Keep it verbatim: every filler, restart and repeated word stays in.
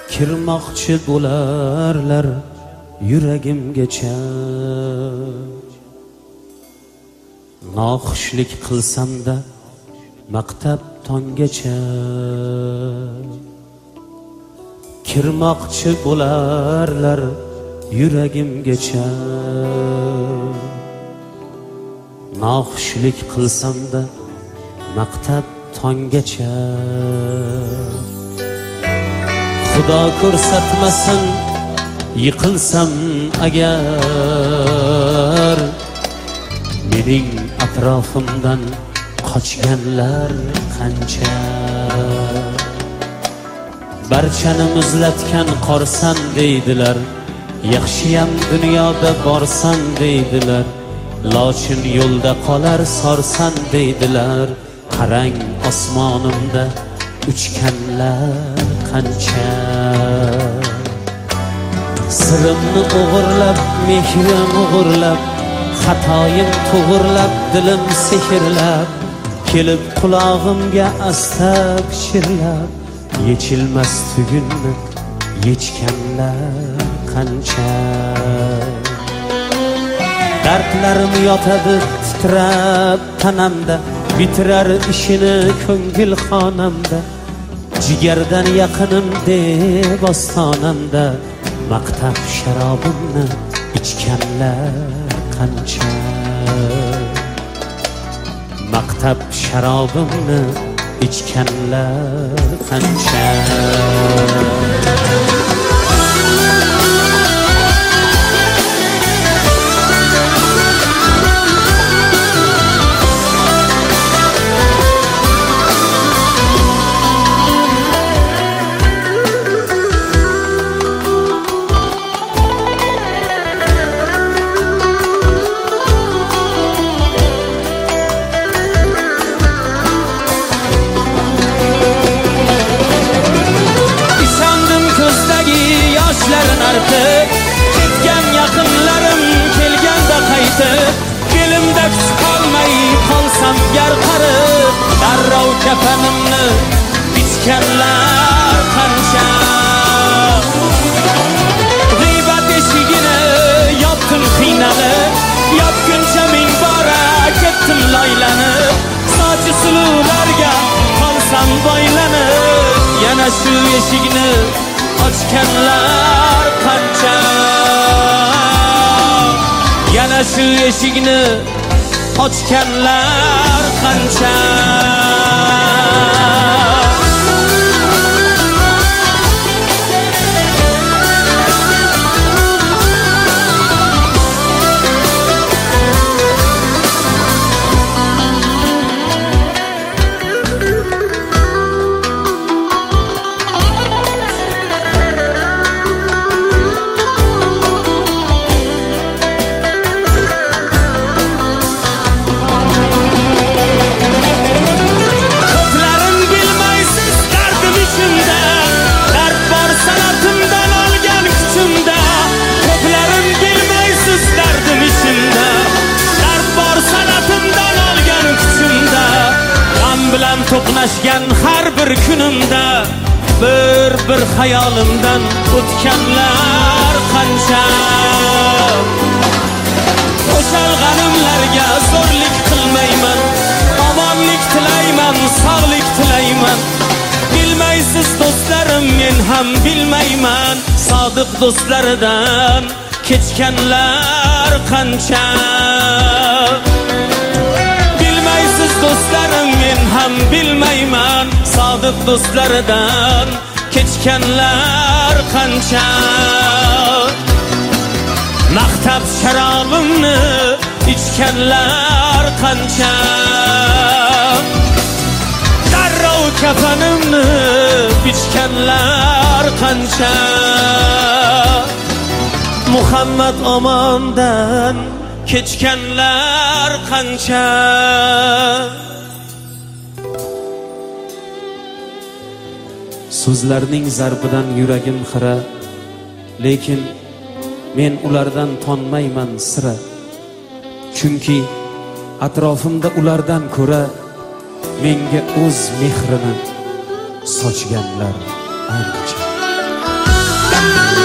kirmoqchi bo'larlar yuragimgacha. Noxushlik qilsam-da maqtab tonggacha, kirmoqchi bo'larlar yuragimgacha. Noxushlik qilsam-da maqtab tonggacha. Xudo ko'rsatmasin yiqilsam agar, mening atrofimdan qochganlar qancha. Barchani muzlatgan qorsan deydilar, yaxshiyam dunyoda borsan deydilar. Lochin yo'lda qolar sorsan deydilar. Qarang osmonimda uchganlar qancha. Sirimni o'g'irlab, mehrim o'g'irlab, xatoyim to'g'irlab, dilim sehrlab, kelib qulog'imga asta pichirlab, yechilmas tugunni yechganlar qancha. Dardlarim yotadi titrab tanamda, bitirar ishini ko'ngil xonamda. Jigardan yaqinim deb ostonamda, maqtab sharobimni ichganlar qancha. Maqtab sharobimni ichganlar qancha. Ketgan yaqinlarim kelganda qaytib, dilimda kuch qolmay qolsam yarqarib, darrov kafanimni bichganlar qancha. G'iybat eshigini yopdim qiynalib, yopguncha ming bora ketdim loylanib, sochi suluvlarga qolsam boylanib, yana shu eshikni ochganlar qancha. Yana shu eshikni ochganlar qancha. To'qnashgan har bir kunimda bir bir xayolimdan o'tganlar qancha. O'shalg'animlarga zo'rlik qilmayman, omonlik tilayman, sog'lik tilayman. Bilmaysiz do'stlarim, men ham bilmayman, sodiq do'stlaridan kechganlar qancha. Bilmaysiz do'stlarim, men ham bilmayman, sodiq do'stlaridan kechganlar qancha. Maqtab sharobimni ichganlar qancha. Darrov kafanimni bichganlar qancha. Muhammad omondan kechganlar qancha. So'zlarning zarbidan yuragim xira, lekin men ulardan tonmayman sira. Chunki atrofimda ulardan ko'ra menga o'z mehrini sochganlar ancha. Thank you.